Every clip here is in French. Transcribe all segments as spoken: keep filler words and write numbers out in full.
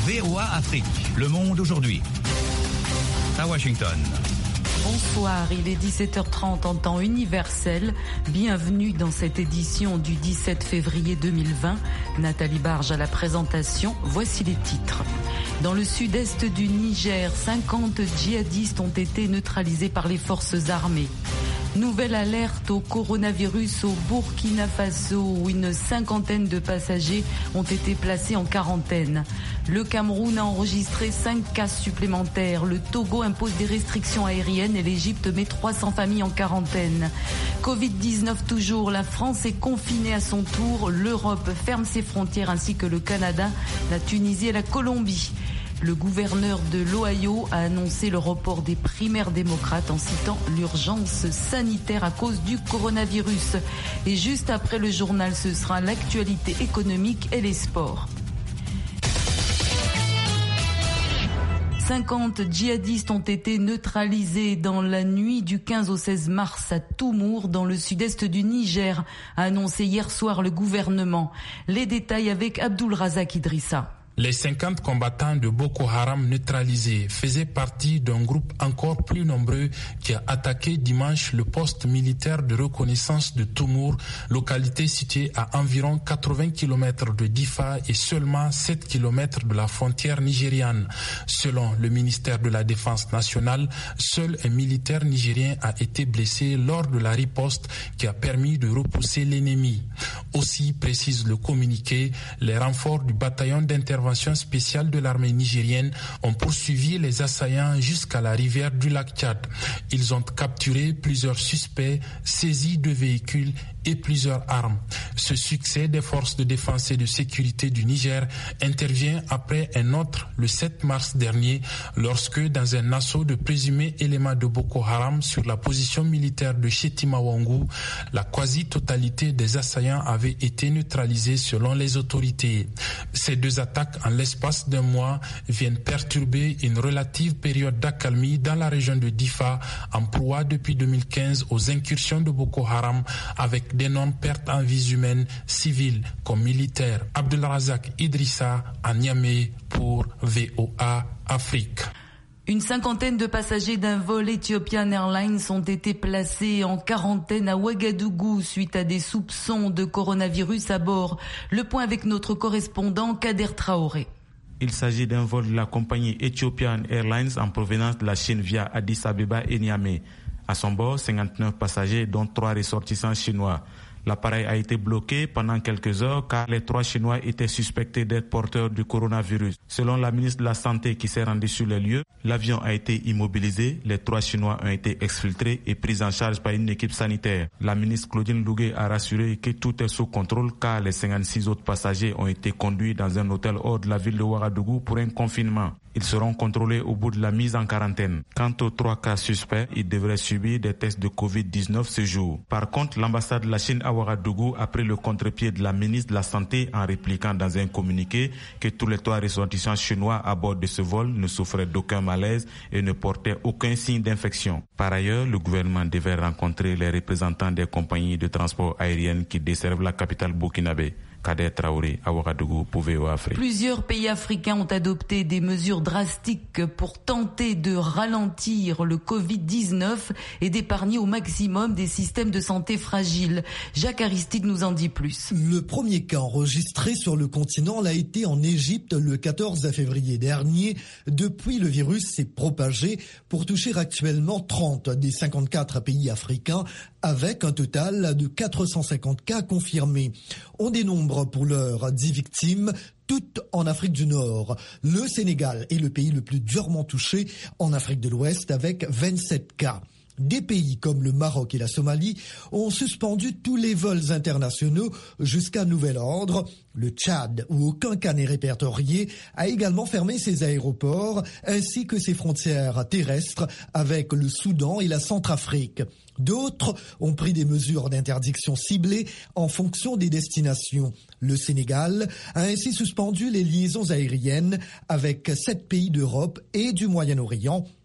V O A Afrique, le monde aujourd'hui. À Washington. Bonsoir, il est dix-sept heures trente en temps universel. Bienvenue dans cette édition du dix-sept février deux mille vingt. Nathalie Barge à la présentation. Voici les titres. Dans le sud-est du Niger, cinquante djihadistes ont été neutralisés par les forces armées. Nouvelle alerte au coronavirus au Burkina Faso où une cinquantaine de passagers ont été placés en quarantaine. Le Cameroun a enregistré cinq cas supplémentaires. Le Togo impose des restrictions aériennes et l'Égypte met trois cents familles en quarantaine. covid dix-neuf toujours, la France est confinée à son tour. L'Europe ferme ses frontières ainsi que le Canada, la Tunisie et la Colombie. Le gouverneur de l'Ohio a annoncé le report des primaires démocrates en citant l'urgence sanitaire à cause du coronavirus. Et juste après le journal, ce sera l'actualité économique et les sports. cinquante djihadistes ont été neutralisés dans la nuit du quinze au seize mars à Toumour, dans le sud-est du Niger, a annoncé hier soir le gouvernement. Les détails avec Abdul Razak Idrissa. Les cinquante combattants de Boko Haram neutralisés faisaient partie d'un groupe encore plus nombreux qui a attaqué dimanche le poste militaire de reconnaissance de Toumour, localité située à environ quatre-vingts kilomètres de Difa et seulement sept kilomètres de la frontière nigériane. Selon le ministère de la Défense nationale, seul un militaire nigérien a été blessé lors de la riposte qui a permis de repousser l'ennemi. Aussi, précise le communiqué, les renforts du bataillon d'intervention spéciale de l'armée nigérienne ont poursuivi les assaillants jusqu'à la rivière du lac Tchad. Ils ont capturé plusieurs suspects, saisi deux véhicules et plusieurs armes. Ce succès des forces de défense et de sécurité du Niger intervient après un autre le sept mars dernier lorsque dans un assaut de présumés éléments de Boko Haram sur la position militaire de Chetima Wangou, la quasi-totalité des assaillants avait été neutralisée selon les autorités. Ces deux attaques en l'espace d'un mois viennent perturber une relative période d'accalmie dans la région de Difa, en proie depuis deux mille quinze aux incursions de Boko Haram avec d'énormes pertes en vies humaines, civiles comme militaires. Abdul Razak Idrissa à Niamey pour V O A Afrique. Une cinquantaine de passagers d'un vol Ethiopian Airlines ont été placés en quarantaine à Ouagadougou suite à des soupçons de coronavirus à bord. Le point avec notre correspondant Kader Traoré. Il s'agit d'un vol de la compagnie Ethiopian Airlines en provenance de la Chine via Addis Abeba et Niamey. À son bord, cinquante-neuf passagers, dont trois ressortissants chinois. L'appareil a été bloqué pendant quelques heures car les trois Chinois étaient suspectés d'être porteurs du coronavirus. Selon la ministre de la Santé qui s'est rendue sur les lieux, l'avion a été immobilisé, les trois Chinois ont été exfiltrés et pris en charge par une équipe sanitaire. La ministre Claudine Lougué a rassuré que tout est sous contrôle car les cinquante-six autres passagers ont été conduits dans un hôtel hors de la ville de Ouagadougou pour un confinement. Ils seront contrôlés au bout de la mise en quarantaine. Quant aux trois cas suspects, ils devraient subir des tests de covid dix-neuf ce jour. Par contre, l'ambassade de la Chine à Ouagadougou a pris le contre-pied de la ministre de la Santé en répliquant dans un communiqué que tous les trois ressortissants chinois à bord de ce vol ne souffraient d'aucun malaise et ne portaient aucun signe d'infection. Par ailleurs, le gouvernement devait rencontrer les représentants des compagnies de transport aériennes qui desservent la capitale burkinabé. Kader Traoré à Ouagadougou pour V O A Afrique. Plusieurs pays africains ont adopté des mesures drastiques pour tenter de ralentir le covid dix-neuf et d'épargner au maximum des systèmes de santé fragiles. Jacques Aristide nous en dit plus. Le premier cas enregistré sur le continent l'a été en Égypte le quatorze février dernier. Depuis, le virus s'est propagé pour toucher actuellement trente des cinquante-quatre pays africains avec un total de quatre cent cinquante cas confirmés. On dénombre pour l'heure dix victimes, toutes en Afrique du Nord. Le Sénégal est le pays le plus durement touché en Afrique de l'Ouest avec vingt-sept cas. Des pays comme le Maroc et la Somalie ont suspendu tous les vols internationaux jusqu'à nouvel ordre. Le Tchad, où aucun cas n'est répertorié, a également fermé ses aéroports ainsi que ses frontières terrestres avec le Soudan et la Centrafrique. D'autres ont pris des mesures d'interdiction ciblées en fonction des destinations. Le Sénégal a ainsi suspendu les liaisons aériennes avec sept pays d'Europe et du Moyen-Orient.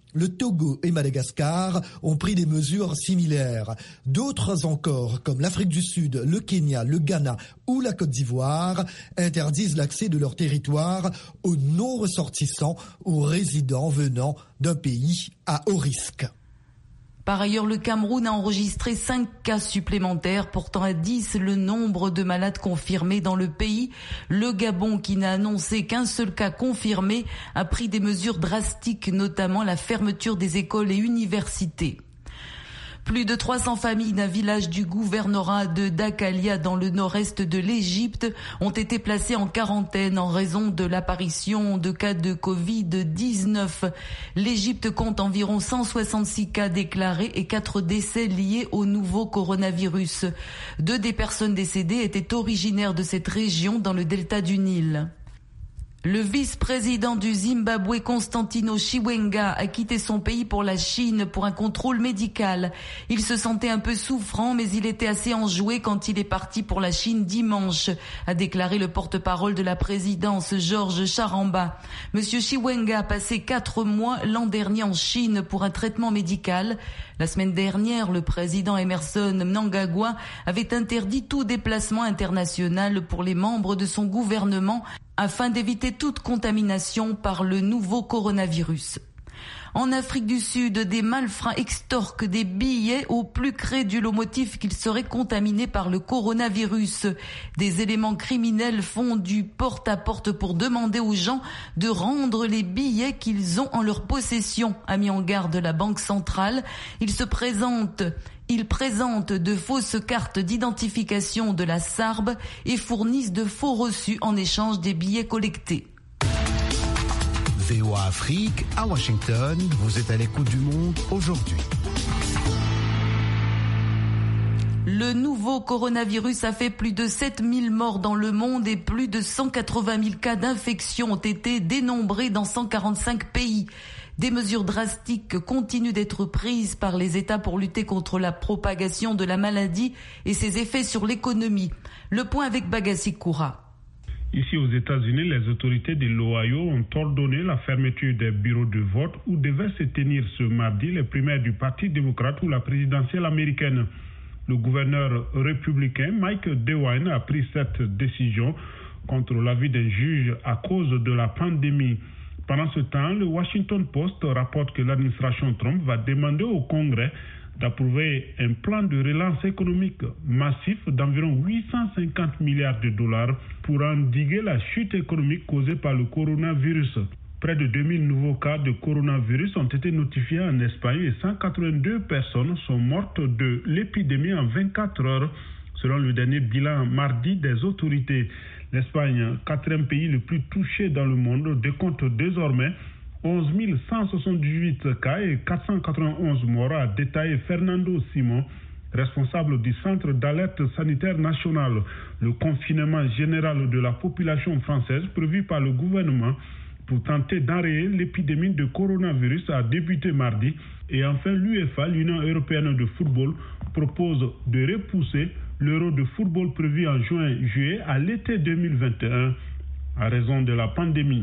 Le Togo et Madagascar ont pris des mesures similaires. D'autres encore, comme l'Afrique du Sud, le Kenya, le Ghana ou la Côte d'Ivoire, interdisent l'accès de leur territoire aux non-ressortissants ou résidents venant d'un pays à haut risque. Par ailleurs, le Cameroun a enregistré cinq cas supplémentaires, portant à dix le nombre de malades confirmés dans le pays. Le Gabon, qui n'a annoncé qu'un seul cas confirmé, a pris des mesures drastiques, notamment la fermeture des écoles et universités. Plus de trois cents familles d'un village du gouvernorat de Dakalia dans le nord-est de l'Égypte ont été placées en quarantaine en raison de l'apparition de cas de covid dix-neuf. L'Égypte compte environ cent soixante-six cas déclarés et quatre décès liés au nouveau coronavirus. Deux des personnes décédées étaient originaires de cette région dans le delta du Nil. Le vice-président du Zimbabwe, Constantino Chiwenga, a quitté son pays pour la Chine pour un contrôle médical. Il se sentait un peu souffrant, mais il était assez enjoué quand il est parti pour la Chine dimanche, a déclaré le porte-parole de la présidence, Georges Charamba. Monsieur Chiwenga a passé quatre mois l'an dernier en Chine pour un traitement médical. La semaine dernière, le président Emerson Mnangagwa avait interdit tout déplacement international pour les membres de son gouvernement afin d'éviter toute contamination par le nouveau coronavirus. En Afrique du Sud, des malfrats extorquent des billets au plus crédule au motif qu'ils seraient contaminés par le coronavirus. Des éléments criminels font du porte-à-porte pour demander aux gens de rendre les billets qu'ils ont en leur possession, a mis en garde la Banque centrale. Ils se présentent Ils présentent de fausses cartes d'identification de la S A R B et fournissent de faux reçus en échange des billets collectés. V O A Afrique, à Washington, vous êtes à l'écoute du monde aujourd'hui. Le nouveau coronavirus a fait plus de sept mille morts dans le monde et plus de cent quatre-vingt mille cas d'infection ont été dénombrés dans cent quarante-cinq pays. Des mesures drastiques continuent d'être prises par les États pour lutter contre la propagation de la maladie et ses effets sur l'économie. Le point avec Bagassi Koura. Ici aux États-Unis, les autorités de l'Ohio ont ordonné la fermeture des bureaux de vote où devaient se tenir ce mardi les primaires du Parti démocrate ou la présidentielle américaine. Le gouverneur républicain Mike DeWine a pris cette décision contre l'avis d'un juge à cause de la pandémie. Pendant ce temps, le Washington Post rapporte que l'administration Trump va demander au Congrès d'approuver un plan de relance économique massif d'environ huit cent cinquante milliards de dollars pour endiguer la chute économique causée par le coronavirus. Près de deux mille nouveaux cas de coronavirus ont été notifiés en Espagne et cent quatre-vingt-deux personnes sont mortes de l'épidémie en vingt-quatre heures, selon le dernier bilan mardi des autorités. L'Espagne, quatrième pays le plus touché dans le monde, décompte désormais onze mille cent soixante-dix-huit cas et quatre cent quatre-vingt-onze morts, a détaillé Fernando Simon, responsable du Centre d'alerte sanitaire national. Le confinement général de la population française prévu par le gouvernement pour tenter d'enrayer l'épidémie de coronavirus a débuté mardi. Et enfin, l'UEFA, l'Union européenne de football, propose de repousser l'Euro de football prévu en juin-juillet à l'été deux mille vingt et un à raison de la pandémie.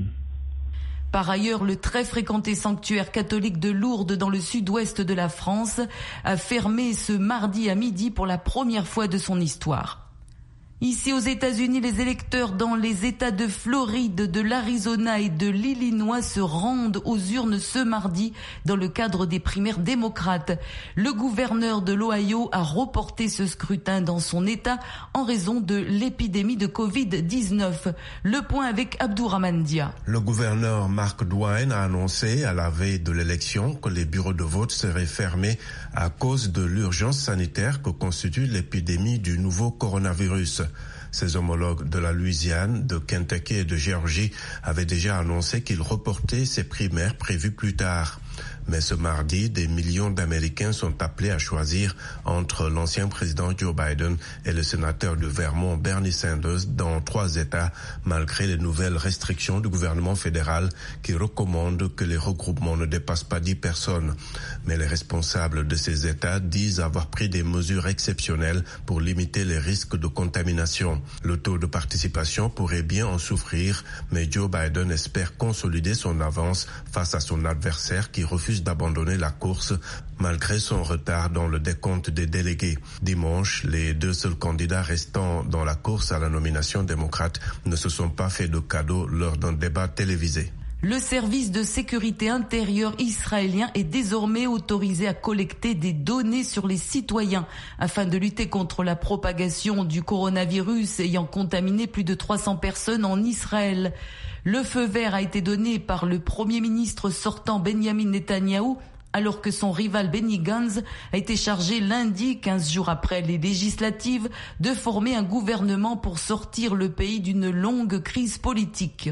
Par ailleurs, le très fréquenté sanctuaire catholique de Lourdes dans le sud-ouest de la France a fermé ce mardi à midi pour la première fois de son histoire. Ici aux États-Unis, les électeurs dans les États de Floride, de l'Arizona et de l'Illinois se rendent aux urnes ce mardi dans le cadre des primaires démocrates. Le gouverneur de l'Ohio a reporté ce scrutin dans son État en raison de l'épidémie de covid dix-neuf. Le point avec Abdourahmane Dia. Le gouverneur Mark DeWine a annoncé à la veille de l'élection que les bureaux de vote seraient fermés à cause de l'urgence sanitaire que constitue l'épidémie du nouveau coronavirus. Ses homologues de la Louisiane, de Kentucky et de Géorgie avaient déjà annoncé qu'ils reportaient ces primaires prévues plus tard. Mais ce mardi, des millions d'Américains sont appelés à choisir entre l'ancien président Joe Biden et le sénateur de Vermont Bernie Sanders dans trois États, malgré les nouvelles restrictions du gouvernement fédéral qui recommandent que les regroupements ne dépassent pas dix personnes. Mais les responsables de ces États disent avoir pris des mesures exceptionnelles pour limiter les risques de contamination. Le taux de participation pourrait bien en souffrir, mais Joe Biden espère consolider son avance face à son adversaire qui refuse refuse d'abandonner la course malgré son retard dans le décompte des délégués. Dimanche, les deux seuls candidats restants dans la course à la nomination démocrate ne se sont pas fait de cadeau lors d'un débat télévisé. Le service de sécurité intérieure israélien est désormais autorisé à collecter des données sur les citoyens afin de lutter contre la propagation du coronavirus ayant contaminé plus de trois cents personnes en Israël. Le feu vert a été donné par le Premier ministre sortant Benjamin Netanyahou alors que son rival Benny Gantz a été chargé lundi, quinze jours après les législatives, de former un gouvernement pour sortir le pays d'une longue crise politique.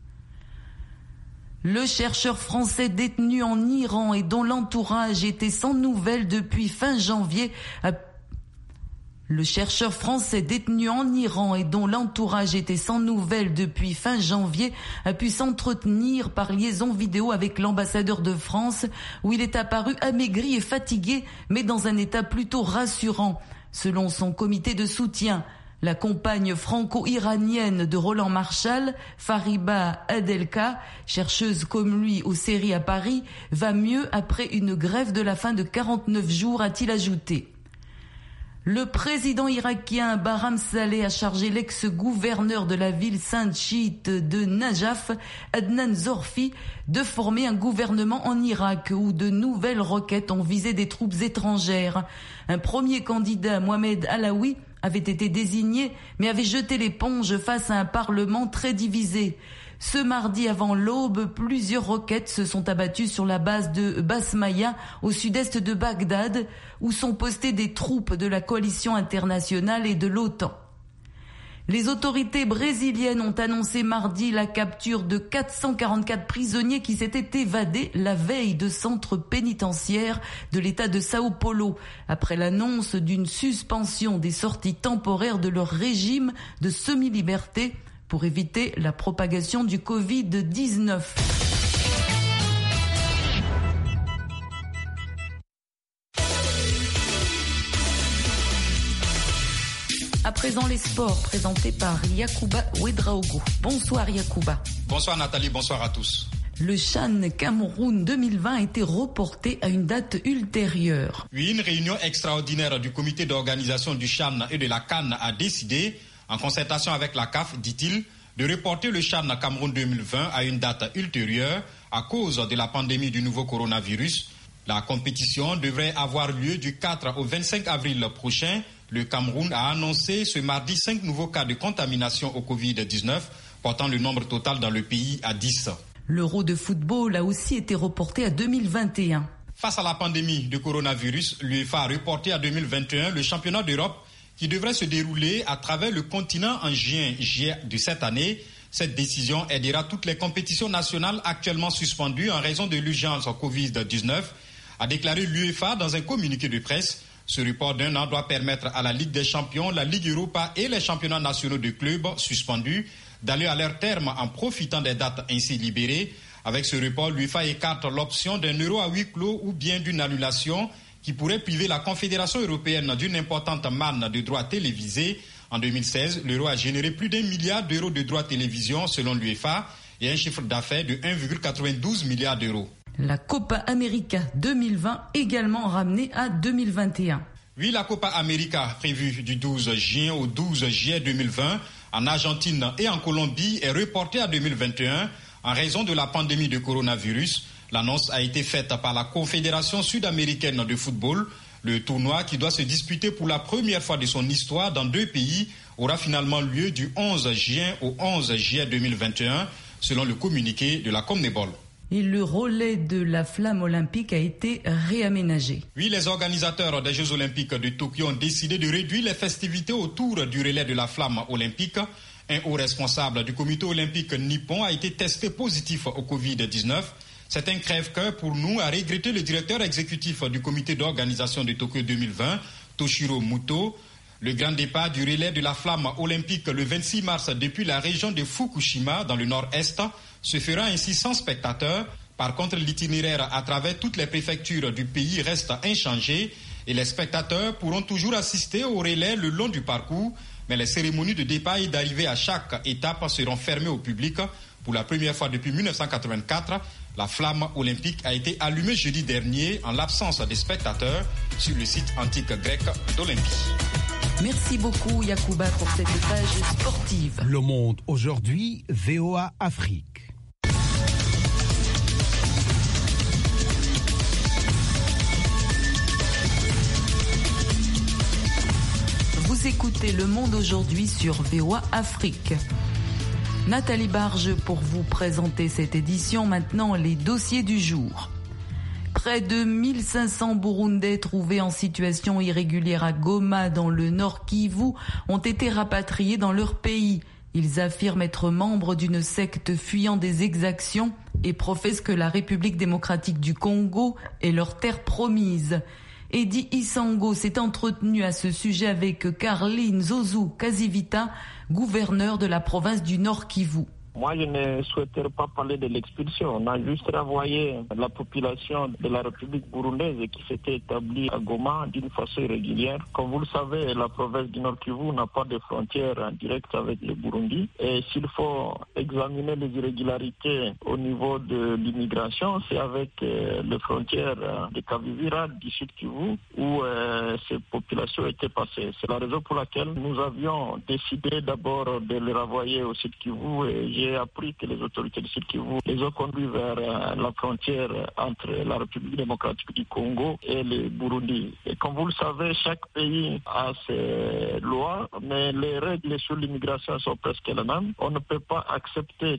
Le chercheur français détenu en Iran et dont l'entourage était sans nouvelles depuis fin janvier a... Le chercheur français détenu en Iran et dont l'entourage était sans nouvelles depuis fin janvier a pu s'entretenir par liaison vidéo avec l'ambassadeur de France où il est apparu amaigri et fatigué mais dans un état plutôt rassurant. Selon son comité de soutien, la compagne franco-iranienne de Roland Marshall, Fariba Adelka, chercheuse comme lui aux séries à Paris, va mieux après une grève de la faim de quarante-neuf jours, a-t-il ajouté. Le président irakien Barham Saleh a chargé l'ex-gouverneur de la ville sainte chiite de Najaf, Adnan Zorfi, de former un gouvernement en Irak où de nouvelles requêtes ont visé des troupes étrangères. Un premier candidat, Mohamed Alaoui, avait été désigné mais avait jeté l'éponge face à un parlement très divisé. Ce mardi avant l'aube, plusieurs roquettes se sont abattues sur la base de Basmaya au sud-est de Bagdad où sont postées des troupes de la coalition internationale et de l'OTAN. Les autorités brésiliennes ont annoncé mardi la capture de quatre cent quarante-quatre prisonniers qui s'étaient évadés la veille de centres pénitentiaires de l'État de Sao Paulo, après l'annonce d'une suspension des sorties temporaires de leur régime de semi-liberté pour éviter la propagation du covid dix-neuf. À présent, les sports présentés par Yacouba Ouedraogo. Bonsoir Yacouba. Bonsoir Nathalie, bonsoir à tous. Le CHAN Cameroun deux mille vingt a été reporté à une date ultérieure. Oui, une réunion extraordinaire du comité d'organisation du CHAN et de la CAN a décidé, en concertation avec la C A F, dit-il, de reporter le CHAN Cameroun deux mille vingt à une date ultérieure à cause de la pandémie du nouveau coronavirus. La compétition devrait avoir lieu du quatre au vingt-cinq avril prochain. Le Cameroun a annoncé ce mardi cinq nouveaux cas de contamination au covid dix-neuf, portant le nombre total dans le pays à dix. L'Euro de football a aussi été reporté à deux mille vingt et un. Face à la pandémie de coronavirus, l'UEFA a reporté à deux mille vingt et un le championnat d'Europe qui devrait se dérouler à travers le continent en juin de cette année. Cette décision aidera toutes les compétitions nationales actuellement suspendues en raison de l'urgence covid dix-neuf, a déclaré l'UEFA dans un communiqué de presse. Ce report d'un an doit permettre à la Ligue des Champions, la Ligue Europa et les championnats nationaux de clubs suspendus d'aller à leur terme en profitant des dates ainsi libérées. Avec ce report, l'UEFA écarte l'option d'un euro à huis clos ou bien d'une annulation qui pourrait priver la Confédération européenne d'une importante manne de droits télévisés. En deux mille seize, l'euro a généré plus d'un milliard d'euros de droits télévision selon l'UEFA et un chiffre d'affaires de un virgule quatre-vingt-douze milliard d'euros. La Copa América deux mille vingt également ramenée à deux mille vingt et un. Oui, la Copa América prévue du douze juin au douze juillet deux mille vingt en Argentine et en Colombie est reportée à deux mille vingt et un en raison de la pandémie de coronavirus. L'annonce a été faite par la Confédération sud-américaine de football. Le tournoi, qui doit se disputer pour la première fois de son histoire dans deux pays, aura finalement lieu du onze juin au onze juillet deux mille vingt et un, selon le communiqué de la CONMEBOL. Et le relais de la flamme olympique a été réaménagé. Oui, les organisateurs des Jeux olympiques de Tokyo ont décidé de réduire les festivités autour du relais de la flamme olympique. Un haut responsable du comité olympique nippon a été testé positif au covid dix-neuf. C'est un crève-cœur pour nous, a regretté le directeur exécutif du comité d'organisation de Tokyo deux mille vingt, Toshiro Muto. Le grand départ du relais de la flamme olympique le vingt-six mars depuis la région de Fukushima dans le nord-est se fera ainsi sans spectateurs. Par contre, l'itinéraire à travers toutes les préfectures du pays reste inchangé et les spectateurs pourront toujours assister au relais le long du parcours, mais les cérémonies de départ et d'arrivée à chaque étape seront fermées au public Pour la première fois depuis mille neuf cent quatre-vingt-quatre, la flamme olympique a été allumée jeudi dernier en l'absence des spectateurs sur le site antique grec d'Olympie. Merci beaucoup Yacouba pour cette page sportive. Le Monde aujourd'hui, V O A Afrique. Vous écoutez Le Monde aujourd'hui sur V O A Afrique. Nathalie Barge pour vous présenter cette édition. Maintenant, les dossiers du jour. Près de mille cinq cents Burundais trouvés en situation irrégulière à Goma, dans le Nord Kivu, ont été rapatriés dans leur pays. Ils affirment être membres d'une secte fuyant des exactions et professent que la République démocratique du Congo est leur terre promise. Eddie Isango s'est entretenu à ce sujet avec Carline Zouzou Kazivita, gouverneur de la province du Nord Kivu. Moi, je ne souhaiterais pas parler de l'expulsion. On a juste renvoyé la population de la République burundaise qui s'était établie à Goma d'une façon irrégulière. Comme vous le savez, la province du Nord Kivu n'a pas de frontière en direct avec le Burundi. Et s'il faut examiner les irrégularités au niveau de l'immigration, c'est avec euh, les frontières de Kavivira, du Sud Kivu, où euh, ces populations étaient passées. C'est la raison pour laquelle nous avions décidé d'abord de les renvoyer au Sud Kivu et j'ai J'ai appris que les autorités du Sud Kivu les ont conduits vers euh, la frontière entre la République démocratique du Congo et le Burundi. Et comme vous le savez, chaque pays a ses lois, mais les règles sur l'immigration sont presque les mêmes. On ne peut pas accepter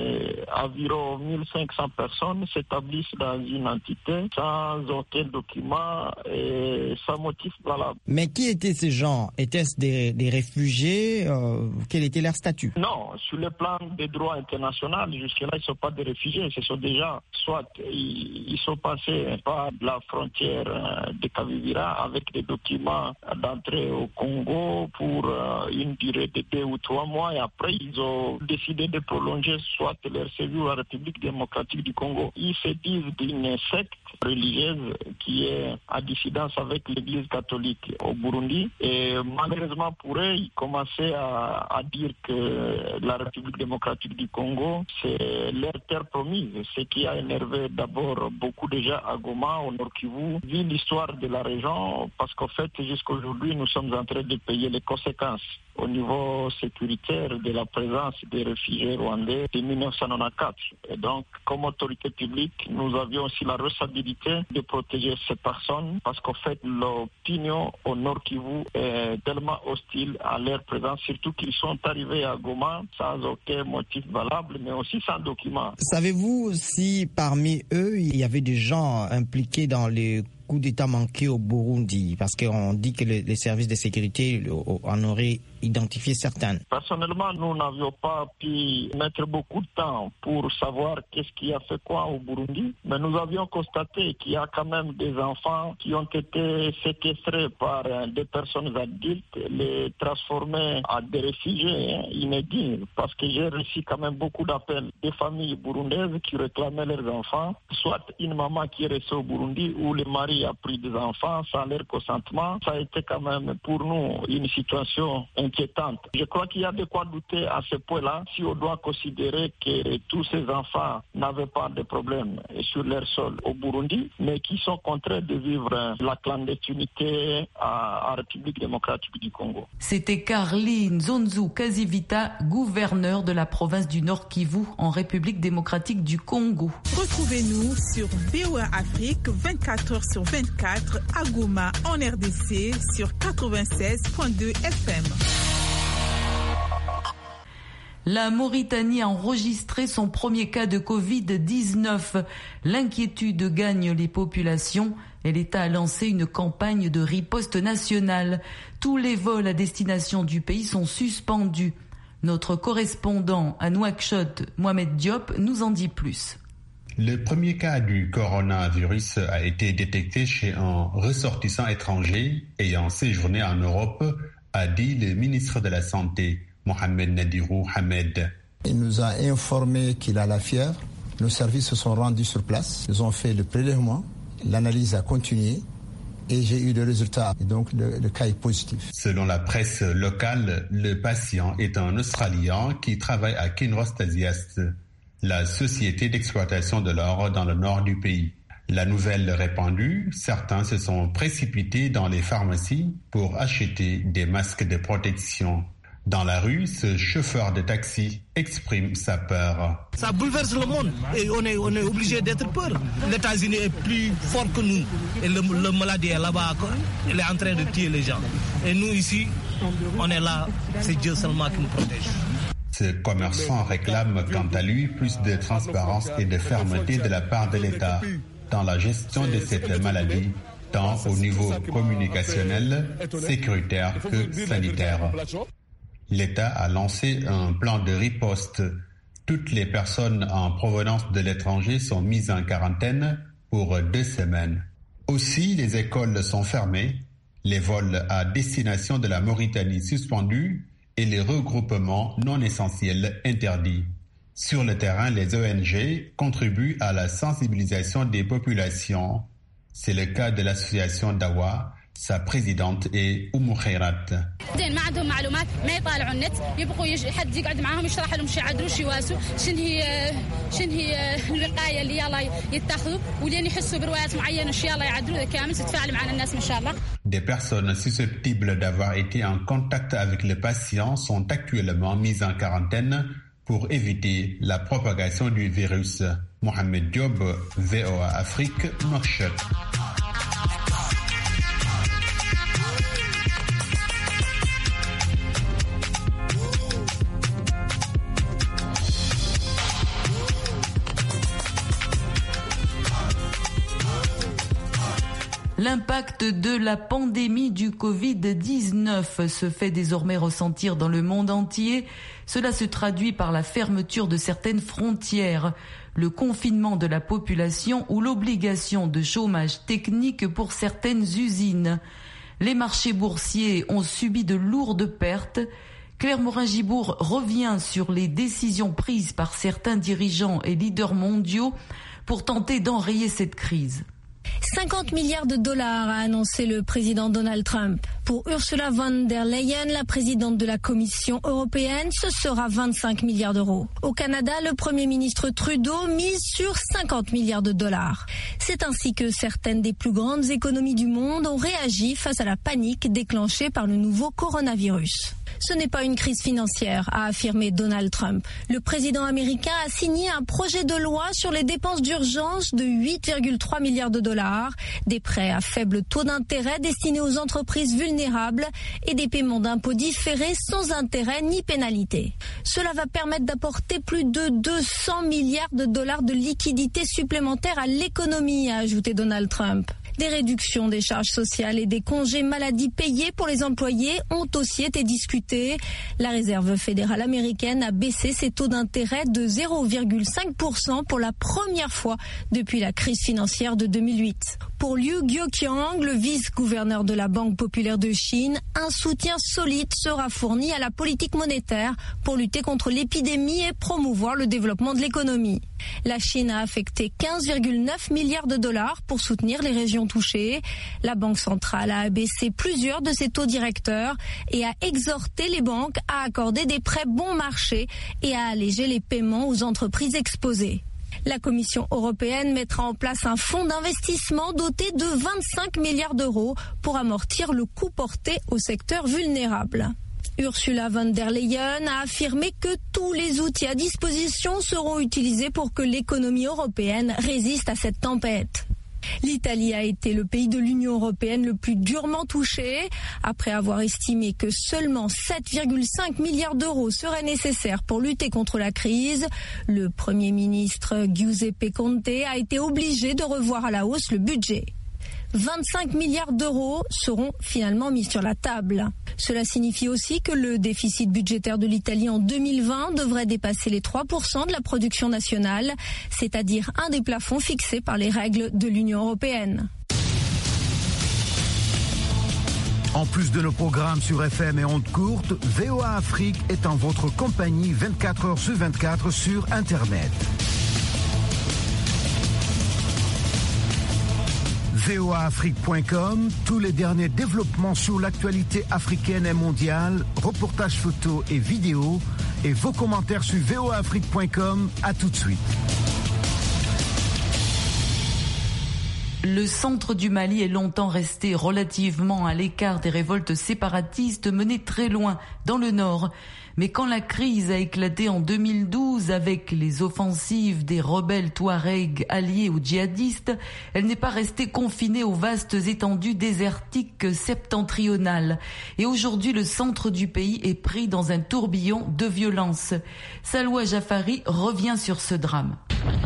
qu'environ mille cinq cents personnes s'établissent dans une entité sans aucun document et sans motif valable. Mais qui étaient ces gens? Étaient-ce des, des réfugiés? euh, Quel était leur statut? Non, sur le plan des droits internationaux, jusque-là, ils ne sont pas des réfugiés. Ce sont déjà, soit ils, ils sont passés par la frontière de Kavivira avec des documents d'entrée au Congo pour euh, une durée de deux ou trois mois et après, ils ont décidé de prolonger soit leur séjour à la République démocratique du Congo. Ils se disent d'une secte religieuse qui est à dissidence avec l'Église catholique au Burundi et malheureusement pour eux, ils commençaient à, à dire que la République démocratique du Congo, c'est leur terre promise, ce qui a énervé d'abord beaucoup de gens à Goma, au Nord Kivu, vu l'histoire de la région, parce qu'en fait, jusqu'à aujourd'hui, nous sommes en train de payer les conséquences au niveau sécuritaire de la présence des réfugiés rwandais de mille neuf cent quatre-vingt-quatorze. Et donc, comme autorité publique, nous avions aussi la responsabilité de protéger ces personnes parce qu'en fait, l'opinion au Nord Kivu est tellement hostile à leur présence, surtout qu'ils sont arrivés à Goma sans aucun motif valable, mais aussi sans document. Savez-vous si parmi eux, il y avait des gens impliqués dans les coup d'État manqué au Burundi, parce qu'on dit que les, les services de sécurité en auraient identifié certaines. Personnellement, nous n'avions pas pu mettre beaucoup de temps pour savoir qu'est-ce qui a fait quoi au Burundi, mais nous avions constaté qu'il y a quand même des enfants qui ont été séquestrés par des personnes adultes, les transformés en des réfugiés inédits, parce que j'ai reçu quand même beaucoup d'appels des familles burundaises qui réclamaient leurs enfants, soit une maman qui est restée au Burundi ou le mari a pris des enfants sans leur consentement. Ça a été quand même pour nous une situation inquiétante. Je crois qu'il y a de quoi douter à ce point-là si on doit considérer que tous ces enfants n'avaient pas de problème sur leur sol au Burundi, mais qui sont contraints de vivre la clandestinité à la République démocratique du Congo. C'était Carline Zonzu Kazivita, gouverneur de la province du Nord Kivu en République démocratique du Congo. Retrouvez-nous sur V O A Afrique vingt-quatre heures sur vingt-quatre à Goma en R D C sur quatre-vingt-seize virgule deux F M. La Mauritanie a enregistré son premier cas de covid dix-neuf. L'inquiétude gagne les populations et l'État a lancé une campagne de riposte nationale. Tous les vols à destination du pays sont suspendus. Notre correspondant à Nouakchott, Mohamed Diop, nous en dit plus. Le premier cas du coronavirus a été détecté chez un ressortissant étranger ayant séjourné en Europe, a dit le ministre de la Santé, Mohamed Nadirou Hamed. Il nous a informé qu'il a la fièvre. Nos services se sont rendus sur place. Ils ont fait le prélèvement. L'analyse a continué et j'ai eu le résultat. Et donc le, le cas est positif. Selon la presse locale, le patient est un Australien qui travaille à Kinross Tasiast. la société d'exploitation de l'or dans le nord du pays. La nouvelle répandue, certains se sont précipités dans les pharmacies pour acheter des masques de protection. Dans la rue, ce chauffeur de taxi exprime sa peur. Ça bouleverse le monde et on est, on est obligé d'être peur. Les États-Unis est plus fort que nous et le, le maladie est là-bas, il est en train de tuer les gens. Et nous ici, on est là, c'est Dieu seulement qui nous protège. Ce commerçant réclame quant à lui plus de transparence et de fermeté de la part de l'État dans la gestion de cette maladie, tant au niveau communicationnel, sécuritaire que sanitaire. L'État a lancé un plan de riposte. Toutes les personnes en provenance de l'étranger sont mises en quarantaine pour deux semaines. Aussi, les écoles sont fermées, les vols à destination de la Mauritanie suspendus et les regroupements non essentiels interdits. Sur le terrain, les O N G contribuent à la sensibilisation des populations. C'est le cas de l'association Dawa. Sa présidente est Oumou Khairat. Des personnes susceptibles d'avoir été en contact avec le patient sont actuellement mises en quarantaine pour éviter la propagation du virus. Mohamed Diop, V O A Afrique, Nouakchott. L'impact de la pandémie du covid dix-neuf se fait désormais ressentir dans le monde entier. Cela se traduit par la fermeture de certaines frontières, le confinement de la population ou l'obligation de chômage technique pour certaines usines. Les marchés boursiers ont subi de lourdes pertes. Claire Morin-Gibour revient sur les décisions prises par certains dirigeants et leaders mondiaux pour tenter d'enrayer cette crise. cinquante milliards de dollars a annoncé le président Donald Trump. Pour Ursula von der Leyen, la présidente de la Commission européenne, ce sera vingt-cinq milliards d'euros. Au Canada, le Premier ministre Trudeau mise sur cinquante milliards de dollars. C'est ainsi que certaines des plus grandes économies du monde ont réagi face à la panique déclenchée par le nouveau coronavirus. Ce n'est pas une crise financière, a affirmé Donald Trump. Le président américain a signé un projet de loi sur les dépenses d'urgence de huit virgule trois milliards de dollars, des prêts à faible taux d'intérêt destinés aux entreprises vulnérables et des paiements d'impôts différés sans intérêt ni pénalité. Cela va permettre d'apporter plus de deux cents milliards de dollars de liquidités supplémentaires à l'économie, a ajouté Donald Trump. Des réductions des charges sociales et des congés maladie payés pour les employés ont aussi été discutés. La Réserve fédérale américaine a baissé ses taux d'intérêt de zéro virgule cinq pour cent pour la première fois depuis la crise financière de deux mille huit. Pour Liu Guoqiang, le vice-gouverneur de la Banque populaire de Chine, un soutien solide sera fourni à la politique monétaire pour lutter contre l'épidémie et promouvoir le développement de l'économie. La Chine a affecté quinze virgule neuf milliards de dollars pour soutenir les régions touchées. La Banque centrale a abaissé plusieurs de ses taux directeurs et a exhorté les banques à accorder des prêts bon marché et à alléger les paiements aux entreprises exposées. La Commission européenne mettra en place un fonds d'investissement doté de vingt-cinq milliards d'euros pour amortir le coût porté au secteur vulnérable. Ursula von der Leyen a affirmé que tous les outils à disposition seront utilisés pour que l'économie européenne résiste à cette tempête. L'Italie a été le pays de l'Union européenne le plus durement touché. Après avoir estimé que seulement sept virgule cinq milliards d'euros seraient nécessaires pour lutter contre la crise, le Premier ministre Giuseppe Conte a été obligé de revoir à la hausse le budget. vingt-cinq milliards d'euros seront finalement mis sur la table. Cela signifie aussi que le déficit budgétaire de l'Italie en deux mille vingt devrait dépasser les trois pour cent de la production nationale, c'est-à-dire un des plafonds fixés par les règles de l'Union européenne. En plus de nos programmes sur F M et ondes courtes, V O A Afrique est en votre compagnie vingt-quatre heures sur vingt-quatre sur Internet. V O A Afrique point com, tous les derniers développements sur l'actualité africaine et mondiale, reportages photos et vidéos, et vos commentaires sur v o a afrique point com. À tout de suite. Le centre du Mali est longtemps resté relativement à l'écart des révoltes séparatistes menées très loin dans le nord. Mais quand la crise a éclaté en deux mille douze avec les offensives des rebelles touaregs alliés aux djihadistes, elle n'est pas restée confinée aux vastes étendues désertiques septentrionales. Et aujourd'hui, le centre du pays est pris dans un tourbillon de violence. Salwa Jafari revient sur ce drame.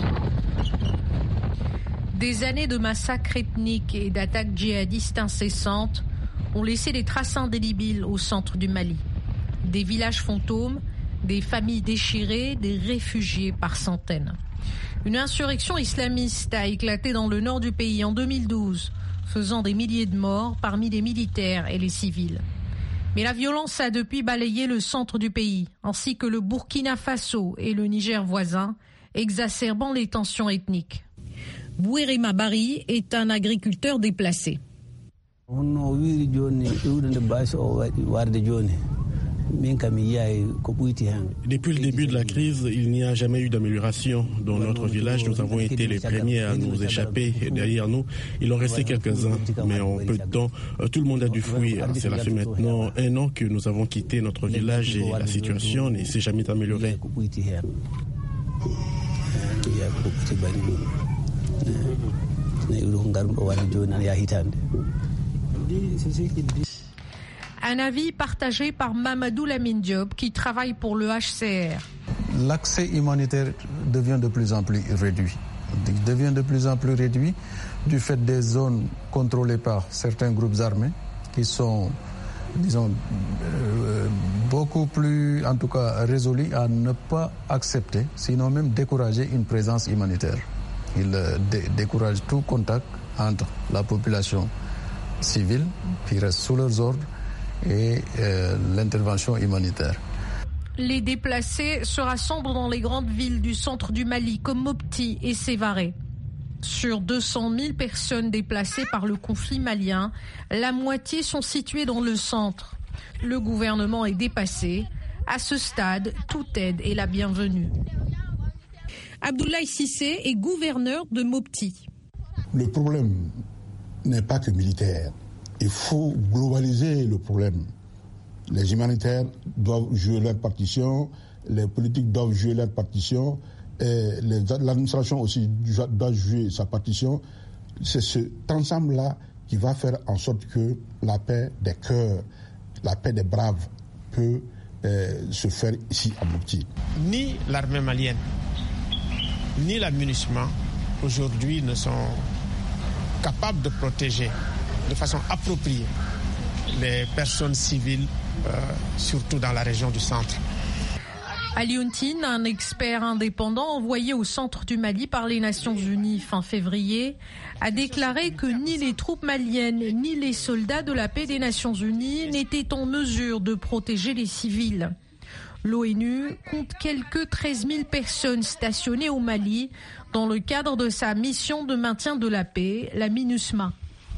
Des années de massacres ethniques et d'attaques djihadistes incessantes ont laissé des traces indélébiles au centre du Mali. Des villages fantômes, des familles déchirées, des réfugiés par centaines. Une insurrection islamiste a éclaté dans le nord du pays en deux mille douze, faisant des milliers de morts parmi les militaires et les civils. Mais la violence a depuis balayé le centre du pays, ainsi que le Burkina Faso et le Niger voisin, exacerbant les tensions ethniques. Bouéré Mabari est un agriculteur déplacé. Depuis le début de la crise, il n'y a jamais eu d'amélioration. Dans notre village, nous avons été les premiers à nous échapper et derrière nous, il en restait quelques-uns. Mais en peu de temps, tout le monde a dû fuir. Cela fait maintenant un an que nous avons quitté notre village et la situation ne s'est jamais améliorée. Un avis partagé par Mamadou Lamine Diop qui travaille pour le H C R. L'accès humanitaire devient de plus en plus réduit. Il devient de plus en plus réduit du fait des zones contrôlées par certains groupes armés qui sont, disons, euh, beaucoup plus, en tout cas, résolus à ne pas accepter, sinon même décourager une présence humanitaire. Ils euh, dé- découragent tout contact entre la population civile qui reste sous leurs ordres et euh, l'intervention humanitaire. Les déplacés se rassemblent dans les grandes villes du centre du Mali comme Mopti et Sévaré. Sur deux cent mille personnes déplacées par le conflit malien, la moitié sont situées dans le centre. Le gouvernement est dépassé. À ce stade, toute aide est la bienvenue. Abdoulaye Cissé est gouverneur de Mopti. Le problème n'est pas que militaire. Il faut globaliser le problème. Les humanitaires doivent jouer leur partition, les politiques doivent jouer leur partition, et les, l'administration aussi doit jouer sa partition. C'est cet ensemble-là qui va faire en sorte que la paix des cœurs, la paix des braves peut euh, se faire ici à Mopti. Ni l'armée malienne, ni la MINUSMA aujourd'hui ne sont capables de protéger de façon appropriée les personnes civiles, euh, surtout dans la région du centre. Alioune, un expert indépendant envoyé au centre du Mali par les Nations Unies fin février, a déclaré que ni les troupes maliennes ni les soldats de la paix des Nations Unies n'étaient en mesure de protéger les civils. L'ONU compte quelques treize mille personnes stationnées au Mali dans le cadre de sa mission de maintien de la paix, la MINUSMA.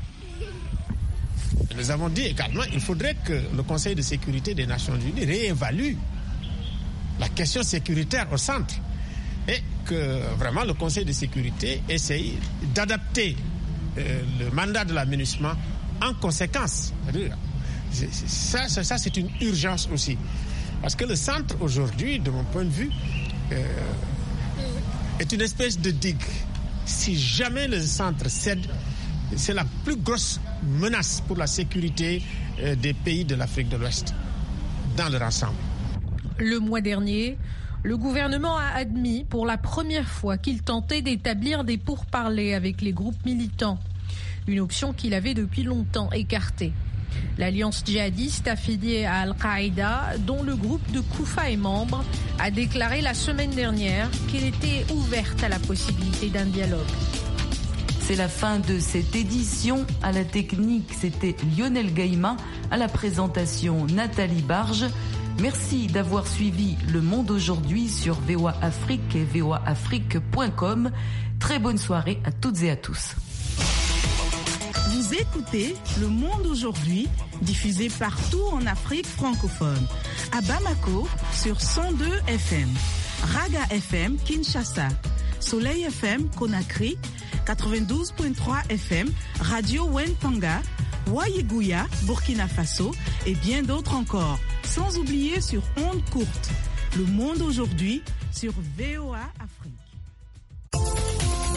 Nous avons dit également qu'il faudrait que le Conseil de sécurité des Nations Unies réévalue la question sécuritaire au centre et que vraiment le Conseil de sécurité essaye d'adapter euh, le mandat de la MINUSMA en conséquence. Ça, ça, ça, c'est une urgence aussi. Parce que le centre aujourd'hui, de mon point de vue, euh, est une espèce de digue. Si jamais le centre cède, c'est la plus grosse menace pour la sécurité euh, des pays de l'Afrique de l'Ouest, dans leur ensemble. Le mois dernier, le gouvernement a admis pour la première fois qu'il tentait d'établir des pourparlers avec les groupes militants, une option qu'il avait depuis longtemps écartée. L'alliance djihadiste affiliée à Al-Qaïda, dont le groupe de Koufa est membre, a déclaré la semaine dernière qu'elle était ouverte à la possibilité d'un dialogue. C'est la fin de cette édition. À la technique, c'était Lionel Gaïma. À la présentation, Nathalie Barge. Merci d'avoir suivi Le Monde aujourd'hui sur V O A Afrique et v o a afrique point com. Très bonne soirée à toutes et à tous. Vous écoutez Le Monde aujourd'hui, diffusé partout en Afrique francophone. À Bamako, sur cent deux F M. Raga F M, Kinshasa. Soleil F M, Conakry. quatre-vingt-douze virgule trois F M. Radio Wentanga. Wayigouya, Burkina Faso. Et bien d'autres encore. Sans oublier sur ondes courtes. Le Monde aujourd'hui, sur V O A Afrique.